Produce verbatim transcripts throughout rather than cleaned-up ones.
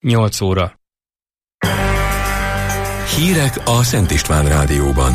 nyolc óra. Hírek a Szent István Rádióban.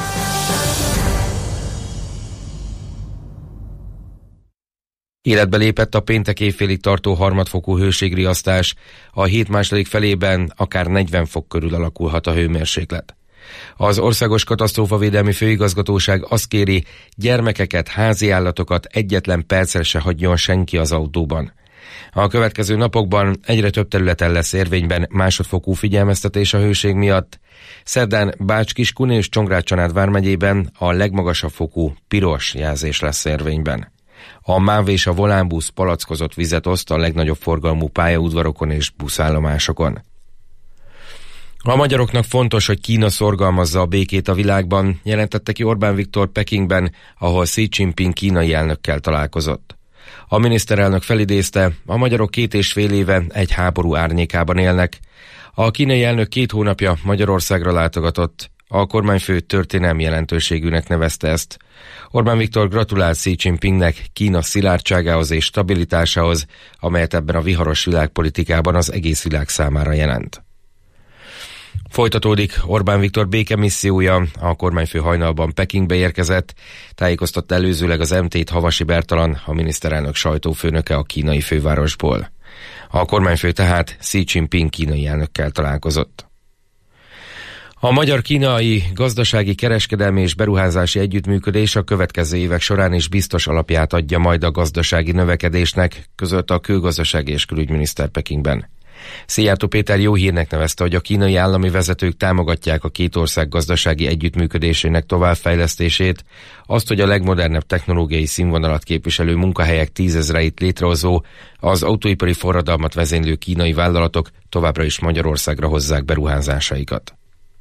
Életbe lépett a péntek éjfélig tartó harmadfokú hőségriasztás, a hét második felében akár negyven fok körül alakulhat a hőmérséklet. Az Országos Katasztrófavédelmi Főigazgatóság azt kéri, gyermekeket, házi állatokat egyetlen percre se hagyjon senki az autóban. A következő napokban egyre több területen lesz érvényben másodfokú figyelmeztetés a hőség miatt. Szerdán Bács-Kiskun és Csongrád-Csanád vármegyében a legmagasabb fokú piros jelzés lesz érvényben. A MÁV és a Volánbusz palackozott vizet oszt a legnagyobb forgalmú pályaudvarokon és buszállomásokon. A magyaroknak fontos, hogy Kína szorgalmazza a békét a világban, jelentette ki Orbán Viktor Pekingben, ahol Xi Jinping kínai elnökkel találkozott. A miniszterelnök felidézte, a magyarok két és fél éve egy háború árnyékában élnek. A kínai elnök két hónapja Magyarországra látogatott. A kormányfő történelmi jelentőségűnek nevezte ezt. Orbán Viktor gratulált Xi Jinpingnek Kína szilárdságához és stabilitásához, amelyet ebben a viharos világpolitikában az egész világ számára jelent. Folytatódik Orbán Viktor békemissziója, a kormányfő hajnalban Pekingbe érkezett, tájékoztatta előzőleg az em té-t Havasi Bertalan, a miniszterelnök sajtófőnöke a kínai fővárosból. A kormányfő tehát Xi Jinping kínai elnökkel találkozott. A magyar-kínai gazdasági, kereskedelmi és beruházási együttműködés a következő évek során is biztos alapját adja majd a gazdasági növekedésnek, közölte a külgazdasági és külügyminiszter Pekingben. Szijjártó Péter jó hírnek nevezte, hogy a kínai állami vezetők támogatják a két ország gazdasági együttműködésének továbbfejlesztését, azt, hogy a legmodernebb technológiai színvonalat képviselő munkahelyek tízezreit létrehozó, az autóipari forradalmat vezénylő kínai vállalatok továbbra is Magyarországra hozzák beruházásaikat.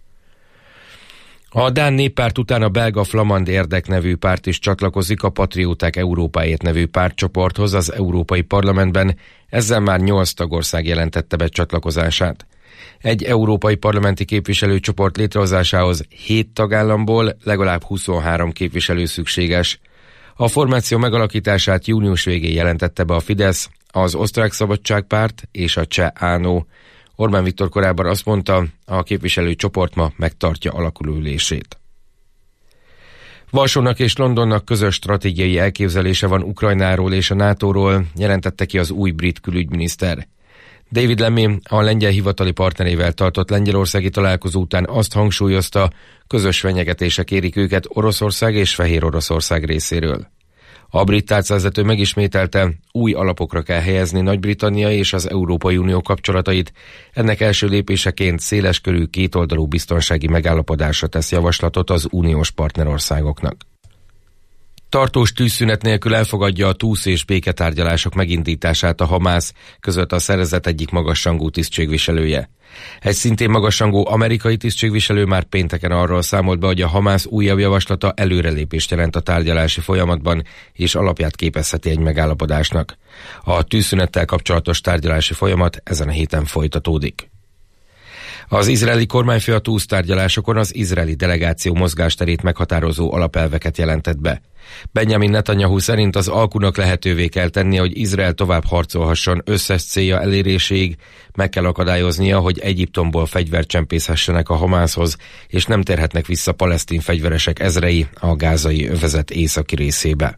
A dán néppárt után a belga Flamand Érdek nevű párt is csatlakozik a Patrióták Európáért nevű pártcsoporthoz az Európai Parlamentben, ezzel már nyolc tagország jelentette be csatlakozását. Egy európai parlamenti képviselőcsoport létrehozásához hét tagállamból legalább huszonhárom képviselő szükséges. A formáció megalakítását június végén jelentette be a Fidesz, az Osztrák Szabadságpárt és a Cseh Ánó. Orbán Viktor korábban azt mondta, a képviselőcsoport ma megtartja alakulólését. Varsónak és Londonnak közös stratégiai elképzelése van Ukrajnáról és a nátóról, jelentette ki az új brit külügyminiszter. David Lammy a lengyel hivatali partnerével tartott lengyelországi találkozó után azt hangsúlyozta, közös fenyegetések érik őket Oroszország és Fehér Oroszország részéről. A brit tárcavezető megismételte, új alapokra kell helyezni Nagy-Britannia és az Európai Unió kapcsolatait. Ennek első lépéseként széleskörű kétoldalú biztonsági megállapodásra tesz javaslatot az uniós partnerországoknak. Tartós tűzszünet nélkül elfogadja a túsz- és béketárgyalások megindítását a Hamász, között a szervezet egyik magasrangú tisztségviselője. Egy szintén magasrangú amerikai tisztségviselő már pénteken arról számolt be, hogy a Hamász újabb javaslata előrelépést jelent a tárgyalási folyamatban, és alapját képezheti egy megállapodásnak. A tűzszünettel kapcsolatos tárgyalási folyamat ezen a héten folytatódik. Az izraeli kormányfő a túsz tárgyalásokon az izraeli delegáció mozgásterét meghatározó alapelveket jelentett be. Benjamin Netanyahu szerint az alkunak lehetővé kell tennie, hogy Izrael tovább harcolhasson összes célja eléréséig, meg kell akadályoznia, hogy Egyiptomból fegyvert csempészhessenek a Hamászhoz, és nem térhetnek vissza palesztin fegyveresek ezrei a gázai övezet északi részébe.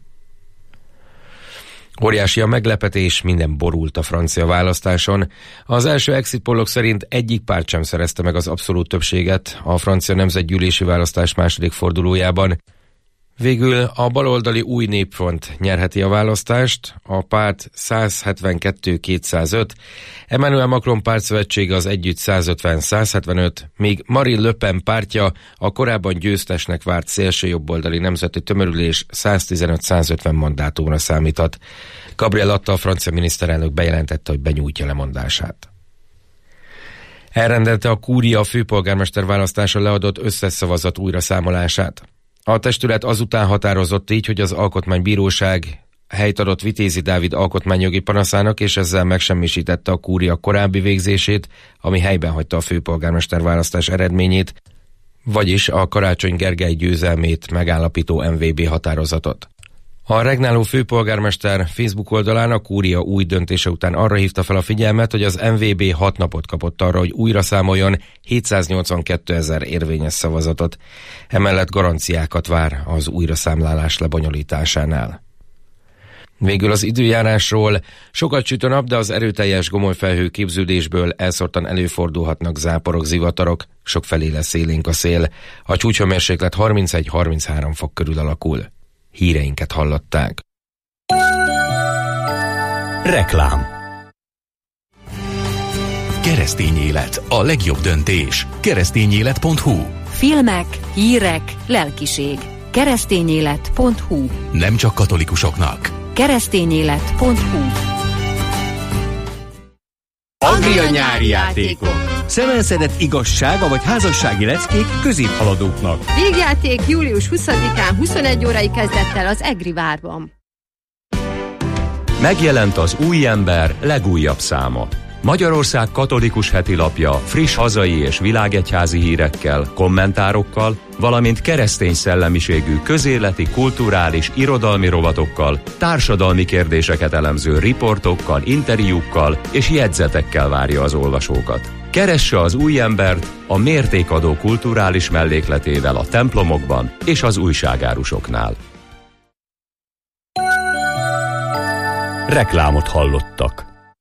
Óriási a meglepetés, minden borult a francia választáson. Az első exit pollok szerint egyik párt sem szerezte meg az abszolút többséget a francia nemzetgyűlési választás második fordulójában. Végül a baloldali Új Népfront nyerheti a választást, a párt száz hetvenkettő kétszázöt, Emmanuel Macron pártszövetsége az Együtt száz ötven száz hetvenöt, míg Marine Le Pen pártja a korábban győztesnek várt szélsőjobboldali nemzeti tömörülés száz tizenöt száz ötven mandátumra számíthat. Gabriel Attal francia miniszterelnök bejelentette, hogy benyújtja lemondását. Elrendelte a kúria a főpolgármester választáson leadott összes szavazat újraszámolását. A testület azután határozott így, hogy az Alkotmánybíróság helyt adott Vitézi Dávid alkotmányjogi panaszának, és ezzel megsemmisítette a kúria korábbi végzését, ami helyben hagyta a főpolgármester választás eredményét, vagyis a Karácsony Gergely győzelmét megállapító em vé bé határozatot. A regnáló főpolgármester Facebook oldalán a kúria új döntése után arra hívta fel a figyelmet, hogy az em vé bé hat napot kapott arra, hogy újra számoljon hétszáznyolcvankétezer érvényes szavazatot. Emellett garanciákat vár az újraszámlálás lebonyolításánál. Végül az időjárásról. Sokat süt a nap, de az erőteljes gomolyfelhő képződésből elszórtan előfordulhatnak záporok, zivatarok, sokfelé lesz élénk a szél. A csúcshőmérséklet harmincegy-harminchárom fok körül alakul. Híreinket hallották. Reklám. Keresztény élet, a legjobb döntés. keresztényélet pont hu. Filmek, hírek, lelkiség. keresztényélet pont hu. Nem csak katolikusoknak. keresztényélet pont hu. Anglia nyári játékok. Szemelszedett igazsága vagy házassági leckék középhaladóknak. Végjáték július huszadikán huszonegy órai kezdettel az Egri várban. Megjelent az Új Ember legújabb száma. Magyarország katolikus heti lapja friss hazai és világegyházi hírekkel, kommentárokkal, valamint keresztény szellemiségű közéleti, kulturális, irodalmi rovatokkal, társadalmi kérdéseket elemző riportokkal, interjúkkal és jegyzetekkel várja az olvasókat. Keresse az Új Embert a mértékadó kulturális mellékletével a templomokban és az újságárusoknál. Reklámot hallottak.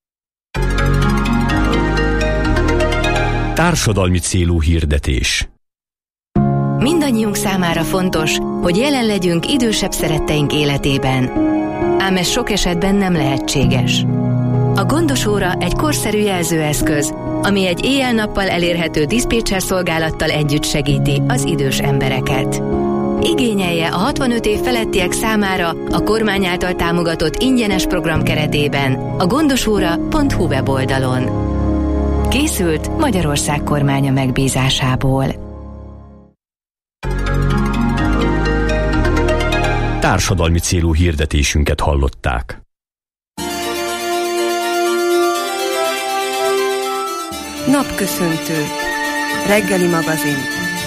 Társadalmi célú hirdetés. Mindannyiunk számára fontos, hogy jelen legyünk idősebb szeretteink életében. Ám ez sok esetben nem lehetséges. A Gondos Óra egy korszerű jelzőeszköz, ami egy éjjel-nappal elérhető diszpécser szolgálattal együtt segíti az idős embereket. Igényelje a hatvanöt év felettiek számára a kormány által támogatott ingyenes program keretében a gondosóra pont hu weboldalon. Készült Magyarország kormánya megbízásából. Társadalmi célú hirdetésünket hallották. Napköszöntő. Reggeli magazin.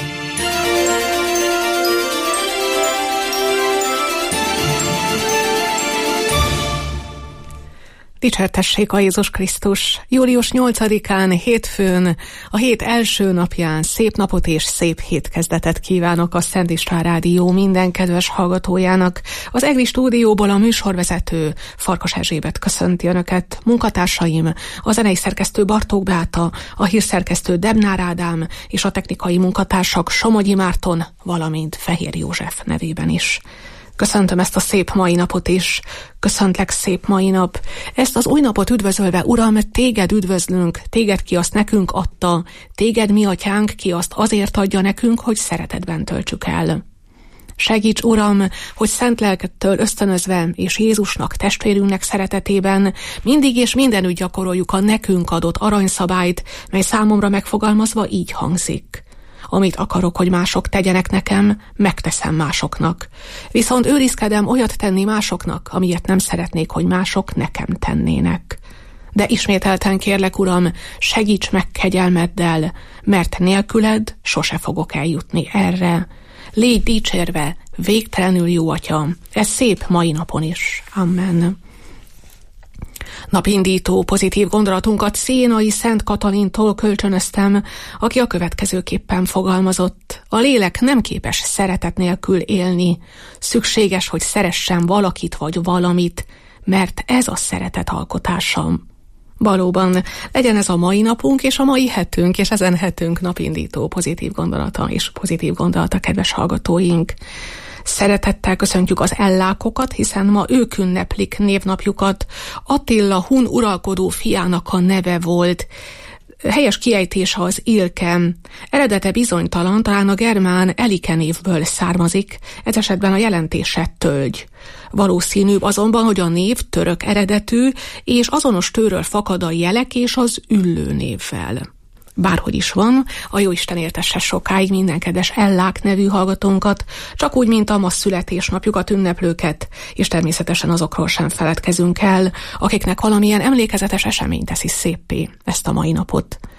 Dicsértessék a Jézus Krisztus! július nyolcadikán, hétfőn, a hét első napján szép napot és szép hétkezdetet kívánok a Szent István Rádió minden kedves hallgatójának. Az Egri stúdióból a műsorvezető Farkas Erzsébet köszönti Önöket, munkatársaim, a zenei szerkesztő Bartók Beáta, a hírszerkesztő Debnár Ádám és a technikai munkatársak Somogyi Márton, valamint Fehér József nevében is. Köszöntöm ezt a szép mai napot is. Köszöntlek, szép mai nap. Ezt az új napot üdvözölve, Uram, téged üdvözlünk, téged ki azt nekünk adta, téged mi atyánk ki azt azért adja nekünk, hogy szeretetben töltsük el. Segíts, Uram, hogy szent lelkettől ösztönözve és Jézusnak, testvérünknek szeretetében mindig és mindenütt gyakoroljuk a nekünk adott aranyszabályt, mely számomra megfogalmazva így hangzik. Amit akarok, hogy mások tegyenek nekem, megteszem másoknak. Viszont őrizkedem olyat tenni másoknak, amilyet nem szeretnék, hogy mások nekem tennének. De ismételten kérlek, Uram, segíts meg kegyelmeddel, mert nélküled sose fogok eljutni erre. Légy dicsérve, végtelenül jó Atya, ez szép mai napon is. Amen. Napindító pozitív gondolatunkat Szénai Szent Katalintól kölcsönöztem, aki a következőképpen fogalmazott. A lélek nem képes szeretet nélkül élni. Szükséges, hogy szeressen valakit vagy valamit, mert ez a szeretet alkotása. Valóban, legyen ez a mai napunk és a mai hetünk, és ezen hetünk napindító pozitív gondolata és pozitív gondolata, kedves hallgatóink. Szeretettel köszöntjük az ellákokat, hiszen ma ők ünneplik névnapjukat. Attila hun uralkodó fiának a neve volt. Helyes kiejtése az Ilke. Eredete bizonytalan, talán a germán Elike névből származik, ez esetben a jelentése tölgy. Valószínűbb azonban, hogy a név török eredetű, és azonos tőről fakad a jelek és az üllő névvel. Bárhogy is van, a Jóisten éltesse sokáig minden kedves Ellák nevű hallgatónkat, csak úgy, mint a ma születésnapjukat ünneplőket, és természetesen azokról sem feledkezünk el, akiknek valamilyen emlékezetes esemény teszi széppé ezt a mai napot.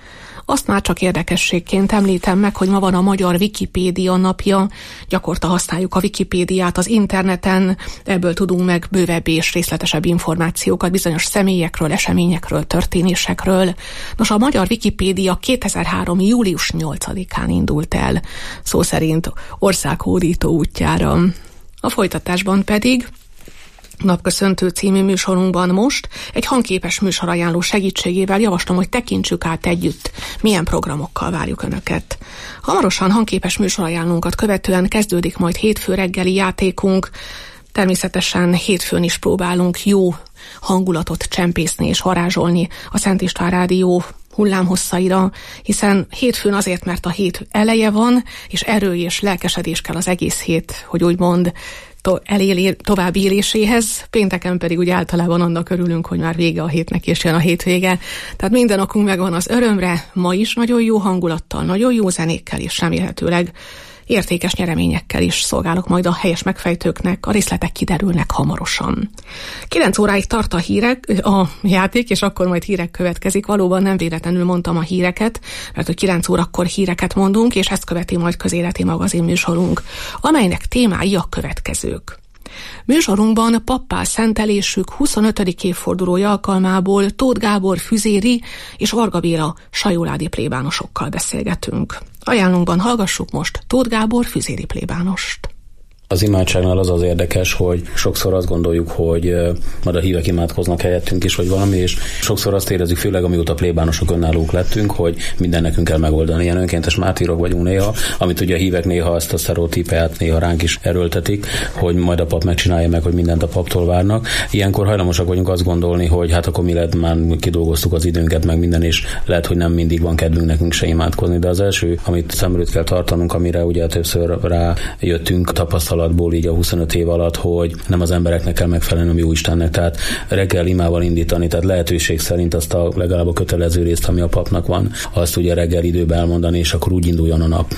Azt már csak érdekességként említem meg, hogy ma van a Magyar Wikipédia napja. Gyakorta használjuk a Wikipédiát az interneten, ebből tudunk meg bővebb és részletesebb információkat bizonyos személyekről, eseményekről, történésekről. Nos, a Magyar Wikipédia kétezer-három. július nyolcadikán indult el, szó szerint országhódító útjára. A folytatásban pedig Napköszöntő című műsorunkban most egy hangképes műsorajánló segítségével javaslom, hogy tekintsük át együtt, milyen programokkal várjuk Önöket. Hamarosan hangképes műsorajánlónkat követően kezdődik majd hétfő reggeli játékunk. Természetesen hétfőn is próbálunk jó hangulatot csempészni és varázsolni a Szent István Rádió hullámhosszaira, hiszen hétfőn azért, mert a hét eleje van, és erő és lelkesedés kell az egész hét, hogy úgymond to- elél, tovább éléséhez, pénteken pedig úgy általában annak örülünk, hogy már vége a hétnek és jön a hétvége. Tehát minden okunk megvan az örömre, ma is nagyon jó hangulattal, nagyon jó zenékkel és remélhetőleg értékes nyereményekkel is szolgálok majd a helyes megfejtőknek, a részletek kiderülnek hamarosan. kilenc óráig tart a hírek, a játék, és akkor majd hírek következik. Valóban nem véletlenül mondtam a híreket, mert hogy kilenc órakor híreket mondunk, és ezt követi majd közéleti magazin műsorunk, amelynek témái a következők. Műsorunkban pappá szentelésük huszonötödik évfordulója alkalmából Tóth Gábor füzéri és Varga Béla sajóládi plébánosokkal beszélgetünk. Ajánlunkban hallgassuk most Tóth Gábor füzéri plébánost. Az imádságnál az az érdekes, hogy sokszor azt gondoljuk, hogy majd a hívek imádkoznak helyettünk is, vagy valami, és sokszor azt érezzük, főleg amióta plébánosok önállók lettünk, hogy minden nekünk kell megoldani. Ilyen önkéntes mártírok vagyunk néha, amit ugye a hívek néha ezt a sztereotípiát néha ránk is erőltetik, hogy majd a pap megcsinálja meg, hogy mindent a paptól várnak. Ilyenkor hajlamosak vagyunk azt gondolni, hogy hát akkor mi lett, már kidolgoztuk az időnket, meg minden, és lehet, hogy nem mindig van kedvünk nekünk se imádkozni. De az első, amit szem előtt kell tartanunk, amire ugye többször rájöttünk tapasztalat így a huszonöt év alatt, hogy nem az embereknek kell megfelelni, hanem jó Istennek. Tehát reggel imával indítani, tehát lehetőség szerint azt a legalább a kötelező részt, ami a papnak van, azt ugye reggel időben elmondani, és akkor úgy induljon a nap.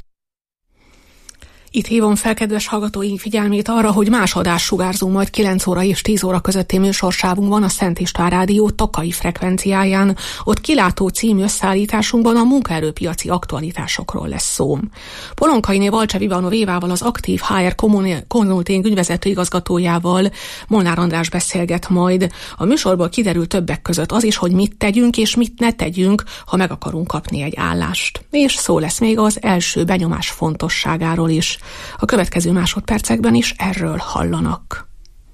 Itt hívom fel kedves hallgatóink figyelmét arra, hogy más adást sugárzunk majd kilenc óra és tíz óra közötti műsorsávunkban a Szent István Rádió tokai frekvenciáján. Ott Kilátó című összeállításunkban a munkaerőpiaci aktualitásokról lesz szó. Polonkainé Valcsev Ivanov Évával, az aktív há er Consulting ügyvezető igazgatójával Molnár András beszélget majd. A műsorból kiderül többek között az is, hogy mit tegyünk és mit ne tegyünk, ha meg akarunk kapni egy állást. És szó lesz még az első benyomás fontosságáról is. A következő másodpercekben is erről hallanak.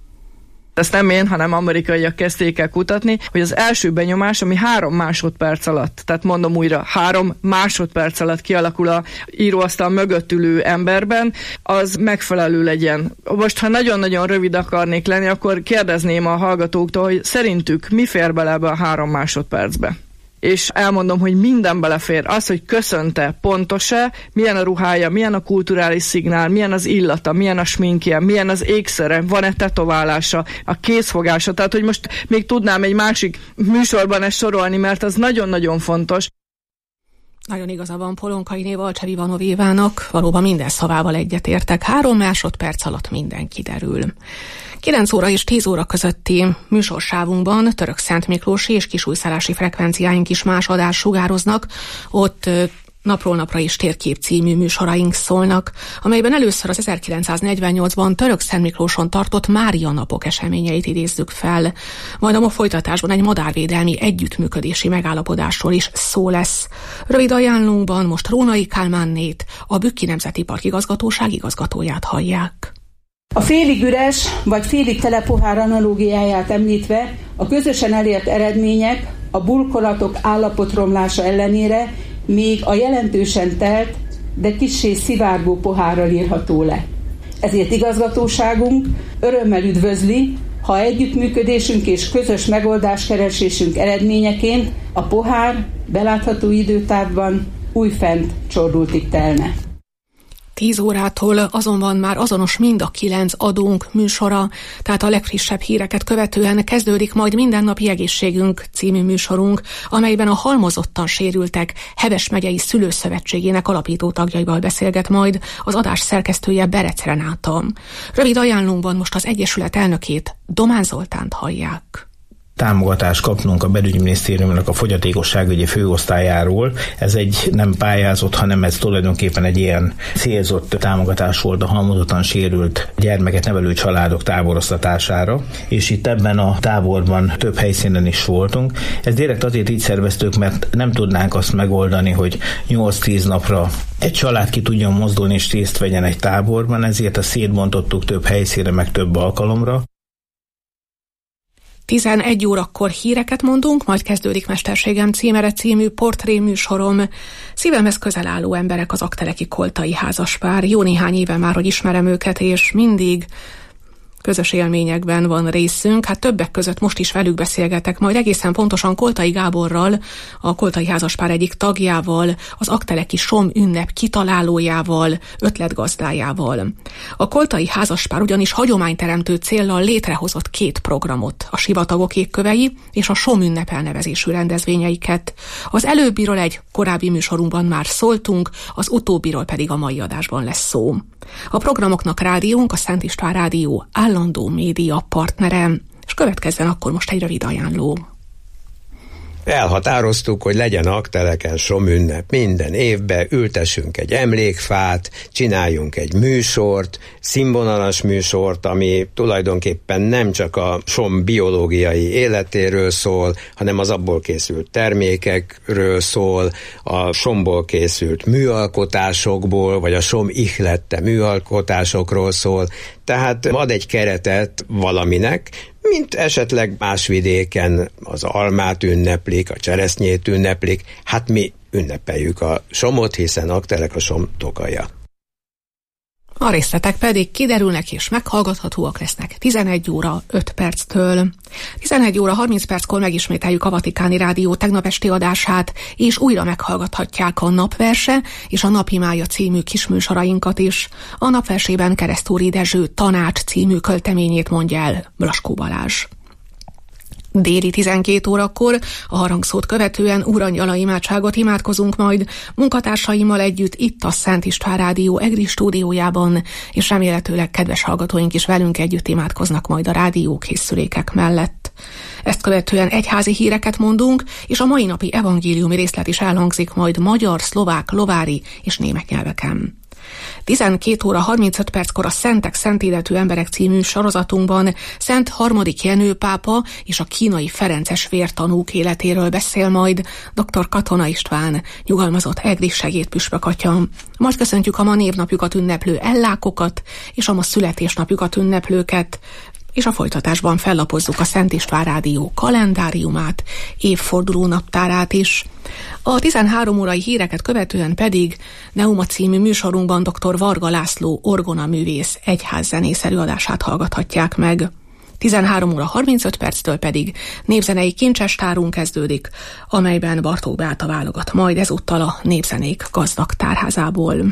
Ezt nem én, hanem amerikaiak kezdték el kutatni, hogy az első benyomás, ami három másodperc alatt, tehát mondom újra, három másodperc alatt kialakul a íróasztal mögött ülő emberben, az megfelelő legyen. Most, ha nagyon-nagyon rövid akarnék lenni, akkor kérdezném a hallgatóktól, hogy szerintük mi fér bele ebbe a három másodpercbe. És elmondom, hogy minden belefér. Az, hogy köszönte, pontos-e, milyen a ruhája, milyen a kulturális szignál, milyen az illata, milyen a sminkje, milyen az ékszere, van-e tetoválása, a kézfogása. Tehát, hogy most még tudnám egy másik műsorban ezt sorolni, mert az nagyon-nagyon fontos. Nagyon igaza van Polonkainé Valcsev Ivanov Évának, valóban minden szavával egyetértek. Három másodperc alatt minden kiderül. kilenc óra és tíz óra közötti műsorsávunkban Török Szent Miklósi és kisújszárási frekvenciáink is más adást sugároznak. Ott Napról napra is térkép című műsoraink szólnak, amelyben először az ezerkilencszáznegyvennyolcban Török Szent Miklóson tartott Mária napok eseményeit idézzük fel. Majd a folytatásban egy madárvédelmi együttműködési megállapodásról is szó lesz. Rövid ajánlónkban most Rónai Kálmánnét, a Bükki Nemzeti Park igazgatóság igazgatóját hallják. A félig üres vagy félig tele pohár analógiáját említve a közösen elért eredmények a burkolatok állapotromlása ellenére még a jelentősen telt, de kissé szivárgó pohárral írható le. Ezért igazgatóságunk örömmel üdvözli, ha együttműködésünk és közös megoldáskeresésünk eredményeként a pohár belátható időtávban újfent csordultig telne. tíz órától azonban már azonos mind a kilenc adónk műsora, tehát a legfrissebb híreket követően kezdődik majd Mindennapi Egészségünk című műsorunk, amelyben a halmozottan sérültek Heves megyei szülőszövetségének alapító tagjaival beszélget majd az adás szerkesztője Berec Renáta. Rövid ajánlónkban most az Egyesület elnökét, Domán Zoltánt hallják. támogatást kapnunk a belügyminisztériumnak a fogyatékosságügyi főosztályáról. Ez egy nem pályázott, hanem ez tulajdonképpen egy ilyen célzott támogatás volt a halmozottan sérült gyermeket nevelő családok táborosztatására, és itt ebben a táborban több helyszínen is voltunk. Ez direkt azért így szerveztük, mert nem tudnánk azt megoldani, hogy nyolc-tíz napra egy család ki tudjon mozdulni és részt vegyen egy táborban, ezért a szétbontottuk több helyszínre, meg több alkalomra. tizenegy órakor híreket mondunk, majd kezdődik Mesterségem címere című portréműsorom. Szívemhez közel álló emberek az Aggteleki koltai házaspár. Jó néhány éve már, hogy ismerem őket, és mindig közös élményekben van részünk. Hát többek között most is velük beszélgetek, majd egészen pontosan Koltai Gáborral, a koltai házaspár egyik tagjával, az Aggteleki Som ünnep kitalálójával, ötletgazdájával. A koltai házaspár ugyanis hagyományteremtő céllal létrehozott két programot, a Sivatagok égkövei és a Som ünnep elnevezésű rendezvényeiket. Az előbbiről egy korábbi műsorunkban már szóltunk, az utóbbiról pedig a mai adásban lesz szó. A programoknak rádiónk, a Szent István Rádió állandó média partnere, és következzen akkor most egy rövid ajánló. Elhatároztuk, hogy legyen Aggteleken Som ünnep. Minden évben ültessünk egy emlékfát, csináljunk egy műsort, színvonalas műsort, ami tulajdonképpen nem csak a Som biológiai életéről szól, hanem az abból készült termékekről szól, a Somból készült műalkotásokból, vagy a Som ihlette műalkotásokról szól. Tehát ad egy keretet valaminek, mint esetleg más vidéken az almát ünneplik, a cseresznyét ünneplik, hát mi ünnepeljük a Somot, hiszen Aggtelek a Som tokaja. A részletek pedig kiderülnek és meghallgathatóak lesznek tizenegy óra öt perctől. tizenegy óra harminc perckor megismételjük a Vatikáni Rádió tegnap esti adását, és újra meghallgathatják a Napverse és a Napimája című kisműsorainkat is. A Napversében Keresztúri Dezső Tanács című költeményét mondja el Braskó Balázs. Déli tizenkét órakor a harangszót követően Urangyala imádságot imádkozunk majd munkatársaimmal együtt itt a Szent István Rádió EGRI stúdiójában, és remélhetőleg kedves hallgatóink is velünk együtt imádkoznak majd a rádiókészülékek mellett. Ezt követően egyházi híreket mondunk, és a mai napi evangéliumi részlet is elhangzik majd magyar, szlovák, lovári és német nyelveken. tizenkét óra harmincöt perckor a Szentek Szentéletű Emberek című sorozatunkban Szent harmadik Jenő pápa és a kínai ferences vértanúk életéről beszél majd dr. Katona István, nyugalmazott egri segédpüspök atya. Majd köszöntjük a ma névnapjukat ünneplő ellákokat és a ma születésnapjukat ünneplőket, és a folytatásban fellapozzuk a Szent István Rádió kalendáriumát, évforduló naptárát is. A tizenhárom órai híreket követően pedig Neuma című műsorunkban dr. Varga László orgonaművész egyházzenész előadását hallgathatják meg. tizenhárom óra harmincöt perctől pedig népzenei kincsestárunk kezdődik, amelyben Bartók Beáta válogat majd ezúttal a népzenék gazdag tárházából.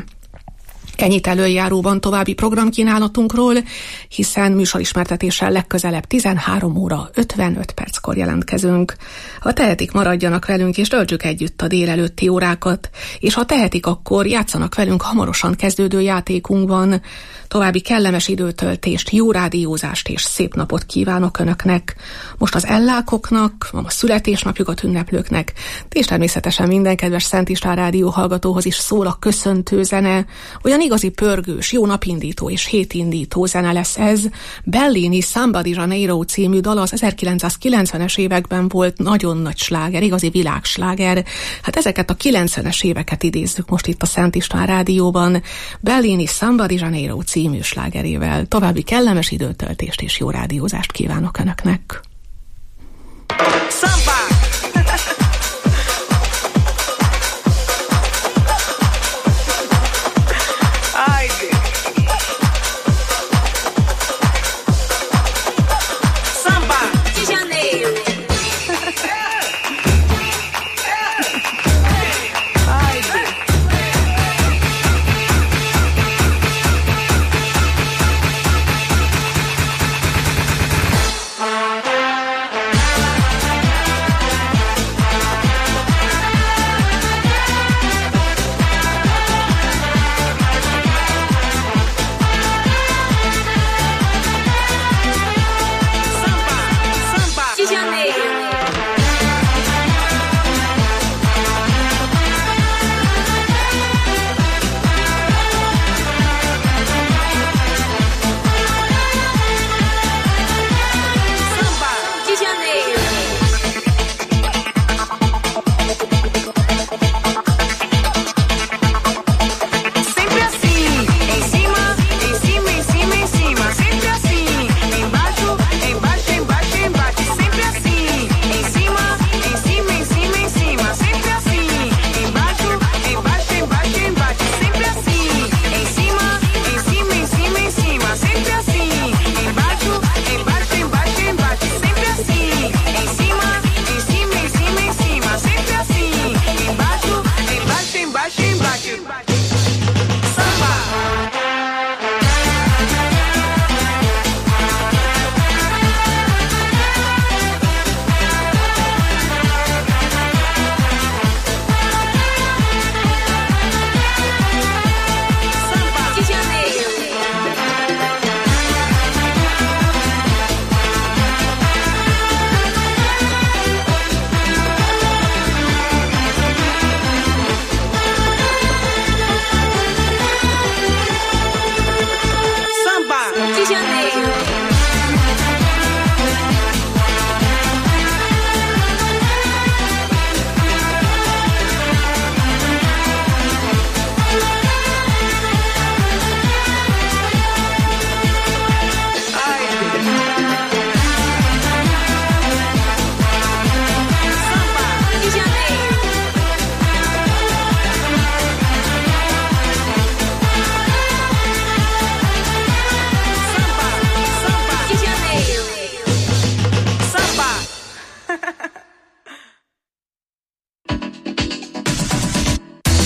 Ennyit előjáróban további programkínálatunkról, hiszen műsorismertetéssel legközelebb tizenhárom óra ötvenöt perckor jelentkezünk. Ha tehetik, maradjanak velünk és töltsük együtt a délelőtti órákat, és ha tehetik, akkor játszanak velünk hamarosan kezdődő játékunkban. További kellemes időtöltést, jó rádiózást és szép napot kívánok Önöknek. Most az ellákoknak, a születésnapjukat ünneplőknek, és természetesen minden kedves Szent István Rádió hallgatóhoz is szól a köszöntő zene. Olyan igazi pörgős, jó napindító és hétindító zene lesz ez. Bellini Somebody Janeiro című dal az ezerkilencszázkilencvenes években volt nagyon nagy sláger, igazi világsláger. Hát ezeket a kilencvenes éveket idézzük most itt a Szent István Rádióban. Bellini Somebody Janeiro című slágerével. További kellemes időtöltést és jó rádiózást kívánok Önöknek. Samba!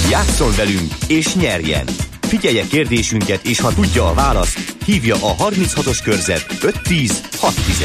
Játsszon velünk és nyerjen! Figyelje kérdésünket, és ha tudja a választ, hívja a harminchatos körzet öt tíz hat tíz.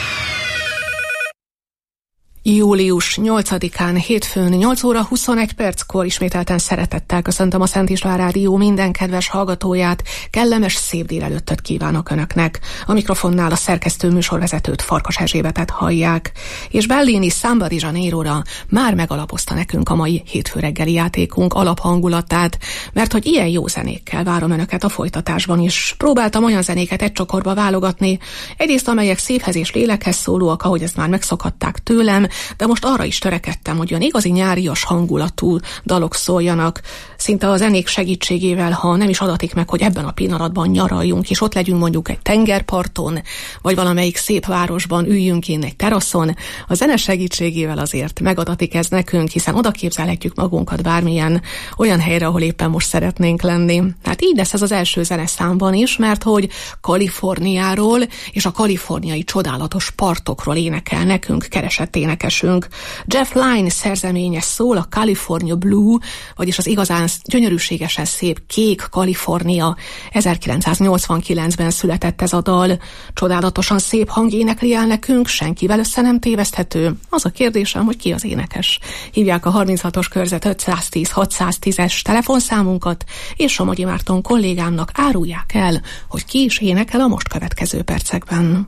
július nyolcadikán hétfőn nyolc óra huszonegy perckor ismételten szeretettel köszöntöm a Szent István Rádió minden kedves hallgatóját. Kellemes szép délelőttöt kívánok Önöknek. A mikrofonnál a szerkesztő műsorvezetőt, Farkas Erzsébetet hallják. És Bellini Samba di Janeiro-ra már megalapozta nekünk a mai hétfő reggeli játékunk alaphangulatát, mert hogy ilyen jó zenékkel várom Önöket a folytatásban is. Próbáltam olyan zenéket egy csokorba válogatni, egyrészt amelyek szívhez és lélekhez szólóak, ahogy ezt már megszokhatták tőlem, de most arra is törekedtem, hogy olyan igazi nyárias hangulatú dalok szóljanak, szinte a zenék segítségével, ha nem is adatik meg, hogy ebben a pillanatban nyaraljunk, és ott legyünk mondjuk egy tengerparton, vagy valamelyik szép városban üljünk én egy teraszon, a zene segítségével azért megadatik ez nekünk, hiszen oda képzelhetjük magunkat bármilyen olyan helyre, ahol éppen most szeretnénk lenni. Hát így lesz ez az első zeneszámban is, mert hogy Kaliforniáról és a kaliforniai csodálatos partokról énekel nekünk keresett énekesünk. Jeff Lynne szerzeménye szól, a California Blue, vagyis az igazán gyönyörűségesen szép kék Kalifornia. ezerkilencszáznyolcvankilencben született ez a dal. Csodálatosan szép hang énekli el nekünk, senkivel össze nem téveszthető. Az a kérdésem, hogy ki az énekes. Hívják a harminchatos körzet ötszáztíz hatszáztízes telefonszámunkat, és Somogyi Márton kollégámnak árulják el, hogy ki is énekel a most következő percekben.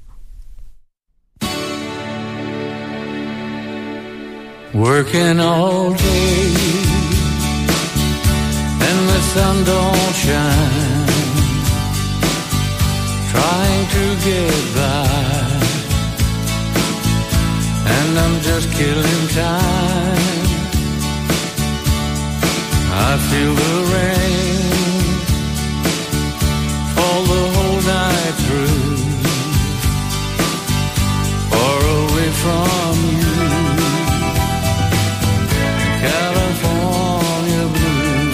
Working all day and the sun don't shine, trying to get by, and I'm just killing time. I feel the rain fall the whole night through, far away from you. California blue,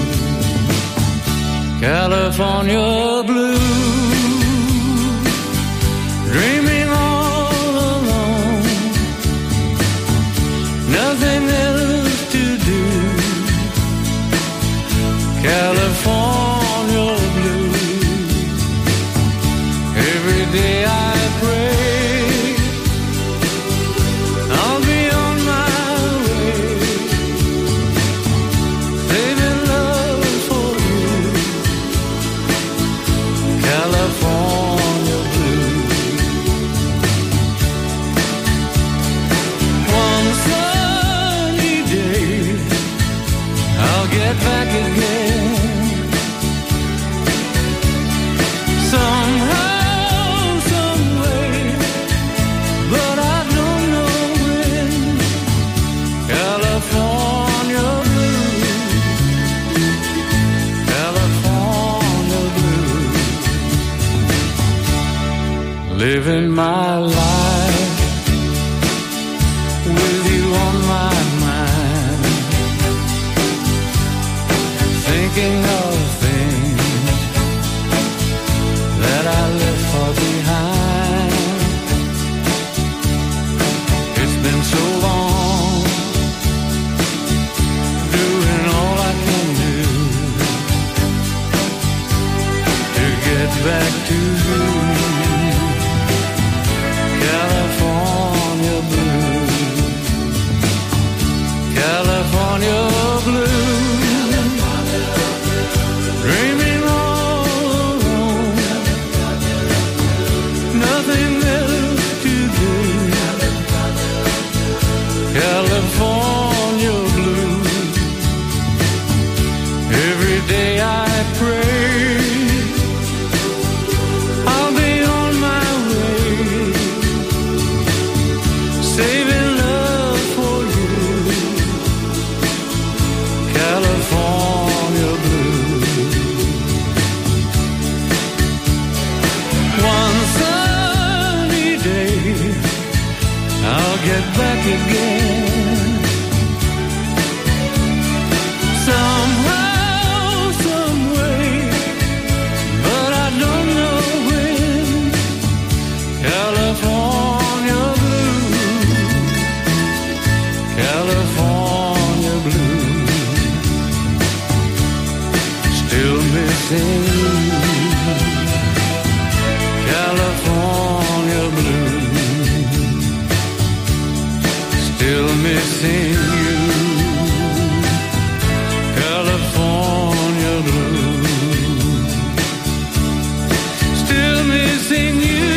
California blue, dreaming all alone, nothing else to do. California blue, every day I pray I'll be on my way, saving love for you. California blue. One sunny day I'll get back again, somehow, some way, but I don't know when. California blue, California blue, living my life with you on my mind, thinking of things that I left far behind. It's been so long, doing all I can do to get back to you. California blue, California blue, missing you. California blue. Still missing you.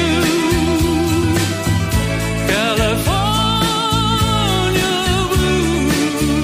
California blue.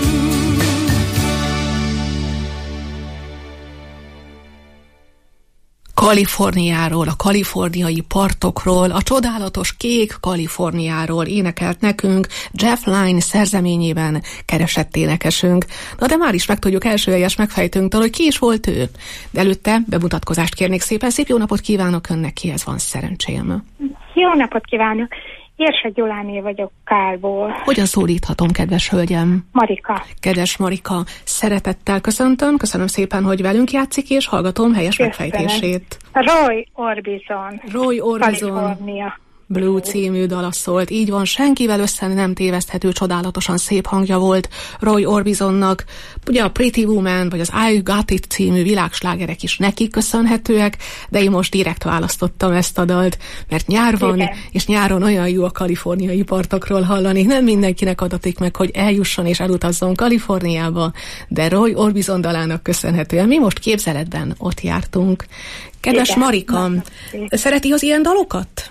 Kaliforniáról, a kaliforniai partokról, a csodálatos kék Kaliforniáról énekelt nekünk Jeff Lynne szerzeményében keresett énekesünk. Na de már is megtudjuk első helyes megfejtőnktől, hogy ki is volt ő. De előtte bemutatkozást kérnék szépen. Szép jó napot kívánok önnek, kihez van szerencsém. Jó napot kívánok! Érse Gyuláné vagyok Kálból. Hogyan szólíthatom, kedves hölgyem? Marika. Kedves Marika, szeretettel köszöntöm, köszönöm szépen, hogy velünk játszik, és hallgatom helyes Köszönöm. megfejtését. Roy Orbison. Roy Orbison. California. Blue című dala szólt. Így van, senkivel össze nem téveszthető, csodálatosan szép hangja volt Roy Orbisonnak. Ugye a Pretty Woman vagy az I Got It című világslágerek is neki köszönhetőek, de én most direkt választottam ezt a dalt, mert nyár van, igen, és nyáron olyan jó a kaliforniai partokról hallani. Nem mindenkinek adatik meg, hogy eljusson és elutazzon Kaliforniába, de Roy Orbison dalának köszönhetően mi most képzeletben ott jártunk. Kedves igen, Marika, szereti az ilyen dalokat?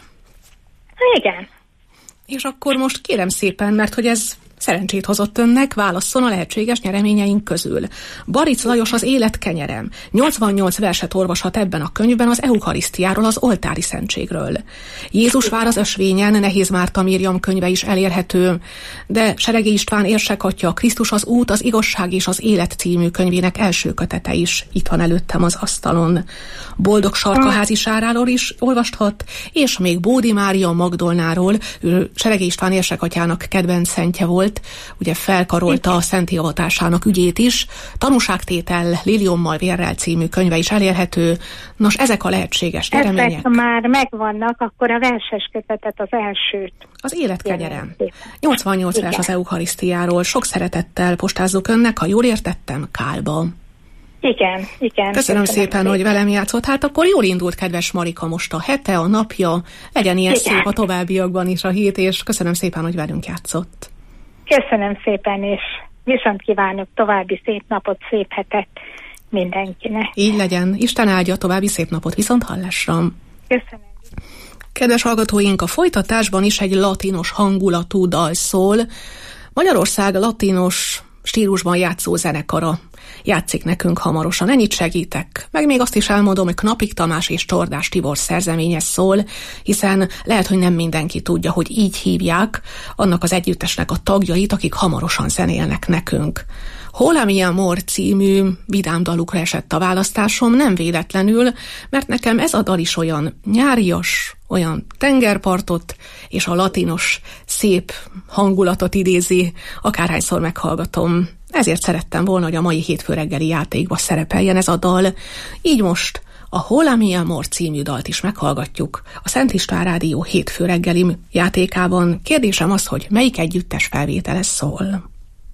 Igen. És akkor most kérem szépen, mert hogy ez szerencsét hozott önnek, válasszon a lehetséges nyereményeink közül. Baric Lajos az Élet kenyerem. nyolcvannyolc verset olvashat ebben a könyvben az Eucharisztiáról, az oltári szentségről. Jézus vár az ösvényen, Nehéz Márta Miriam könyve is elérhető, de Seregi István Érsekatya, Krisztus az út, az igazság és az élet című könyvének első kötete is itt van előttem az asztalon. Boldog Sarkaházi Sáráról is olvashat, és még Bódi Mária Magdolnáról, ő Seregi István Érsekatyának kedvenc szentje volt, ugye felkarolta a szenti avatásának ügyét is. Tanúságtétel Liliommal vérrel című könyve is elérhető. Nos, ezek a lehetséges nyeremények. Ezek már megvannak, akkor a verses kötetet, az elsőt. Az Élet kenyerem. nyolcvannyolc vers az Eucharisztiáról. Sok szeretettel postázzuk önnek, ha jól értettem, Kálba. Igen, igen. Köszönöm, köszönöm szépen, szépen, hogy velem játszott. Hát akkor jól indult, kedves Marika, most a hete, a napja. Legyen ilyen igen, szép a továbbiakban is a hét, és köszönöm szépen, hogy velünk játszott. Köszönöm szépen, és viszont kívánok további szép napot, szép hetet mindenkinek. Így legyen. Isten áldja, további szép napot, viszont hallásra. Köszönöm. Kedves hallgatóink, a folytatásban is egy latinos hangulatú dal szól. Magyarország latinos stílusban játszó zenekara játszik nekünk hamarosan. Ennyit segítek. Meg még azt is elmondom, hogy Knapik Tamás és Csordás Tibor szerzeménye szól, hiszen lehet, hogy nem mindenki tudja, hogy így hívják annak az együttesnek a tagjait, akik hamarosan zenélnek nekünk. Hol mi amor című vidám dalukra esett a választásom, nem véletlenül, mert nekem ez a dal is olyan nyárias, olyan tengerpartot és a latinos szép hangulatot idézi, akárhányszor meghallgatom. Ezért szerettem volna, hogy a mai hétfő reggeli játékba szerepeljen ez a dal. Így most a Hol mi amor című dalt is meghallgatjuk a Szent István Rádió hétfő reggeli játékában. Kérdésem az, hogy melyik együttes felvétele szól.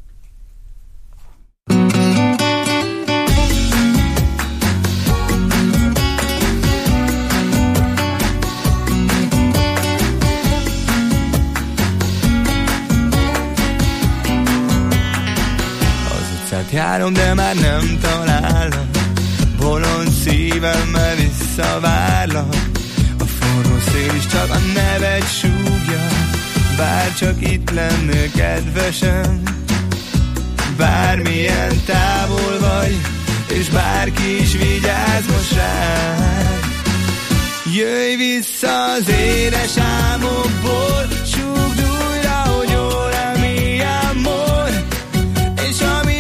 Járom, de már nem találom, bolond szívemmel visszavárlak. A forró szél is csak a neved súgja, bár csak itt lennél kedvesem. Bármilyen távol vagy, és bárki is vigyázz most rád. Jöjj vissza az édes álmokból, súgd újra, hogy jól mi amor, és ami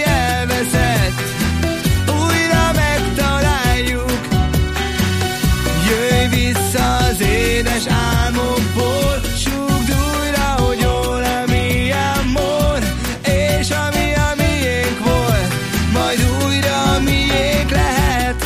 újra megtaláljuk. Jöjj vissza az édes álmokból, súgd újra, hogy jól mi amor, és ami a miénk volt, majd újra a miénk lehet.